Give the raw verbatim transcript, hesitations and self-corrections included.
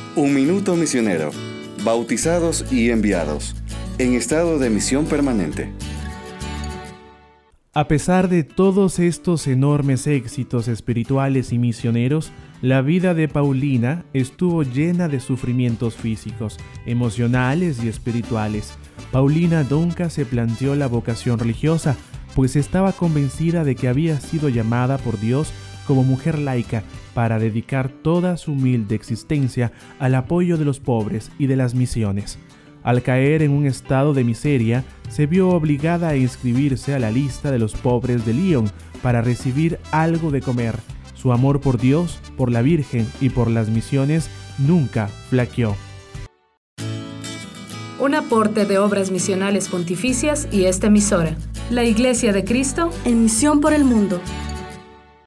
Un Minuto Misionero, bautizados y enviados, en estado de misión permanente. A pesar de todos estos enormes éxitos espirituales y misioneros, la vida de Paulina estuvo llena de sufrimientos físicos, emocionales y espirituales. Paulina nunca se planteó la vocación religiosa, pues estaba convencida de que había sido llamada por Dios como mujer laica para dedicar toda su humilde existencia al apoyo de los pobres y de las misiones. Al caer en un estado de miseria, se vio obligada a inscribirse a la lista de los pobres de Lyon para recibir algo de comer. Su amor por Dios, por la Virgen y por las misiones nunca flaqueó. Un aporte de Obras Misionales Pontificias y esta emisora, la Iglesia de Cristo, en misión por el mundo.